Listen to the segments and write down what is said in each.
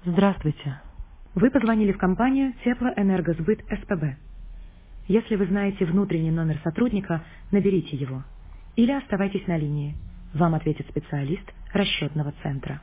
Здравствуйте. Вы позвонили в компанию Теплоэнергосбыт СПБ. Если вы знаете внутренний номер сотрудника, наберите его. Или оставайтесь на линии. Вам ответит специалист расчетного центра.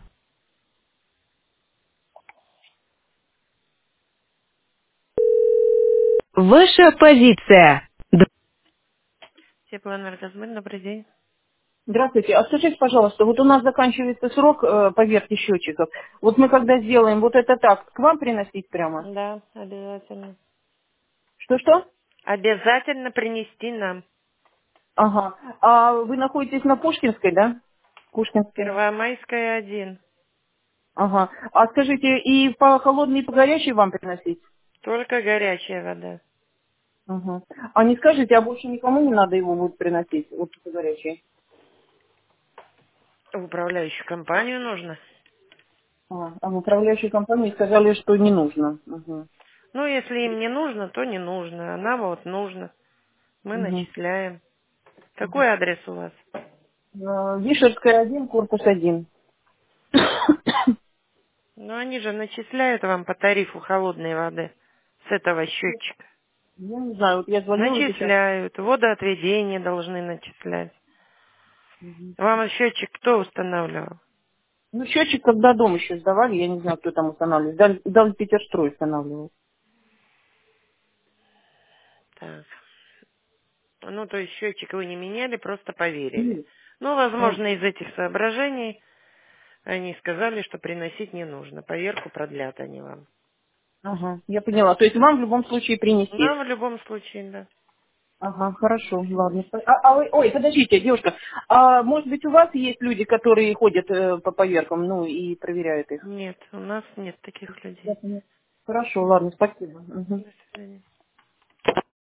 Ваша позиция. Теплоэнергосбыт, добрый день. Здравствуйте. А скажите, пожалуйста, вот у нас заканчивается срок поверки счетчиков. Вот мы когда сделаем вот это так, к вам приносить прямо? Да, обязательно. Что-что? Обязательно принести нам. Ага. А вы находитесь на Пушкинской, да? Пушкинская. Первомайская 1. Ага. А скажите, и по холодной, и по горячей вам приносить? Только горячая вода. Ага. А не скажите, а больше никому не надо его будет приносить? Вот по горячей. В управляющую компанию нужно. А в управляющей компании сказали, что не нужно. Угу. Ну, если им не нужно, то не нужно. А нам вот нужно. Мы Угу. начисляем. Какой адрес у вас? Вишерская 1, корпус 1. Ну, они же начисляют вам по тарифу холодной воды с этого счетчика. Я не знаю, вот я звонила сейчас. Начисляют. Водоотведение должны начислять. Вам счетчик кто устанавливал? Ну, счетчик, когда дом еще сдавали, я не знаю, кто там устанавливал. Дал Питерстрой устанавливал. Так. Ну, то есть счетчик вы не меняли, просто поверили. Нет. Ну, Ну, возможно, из этих соображений они сказали, что приносить не нужно. Поверку продлят они вам. ага, я поняла. То есть вам в любом случае принести. Нам в любом случае, да. Ага, хорошо, ладно. Ой, подождите, девушка. А может быть у вас есть люди, которые ходят по поверкам, ну и проверяют их? Нет, у нас нет таких Я людей. поняла. Хорошо, ладно, спасибо. Мгм. До свидания.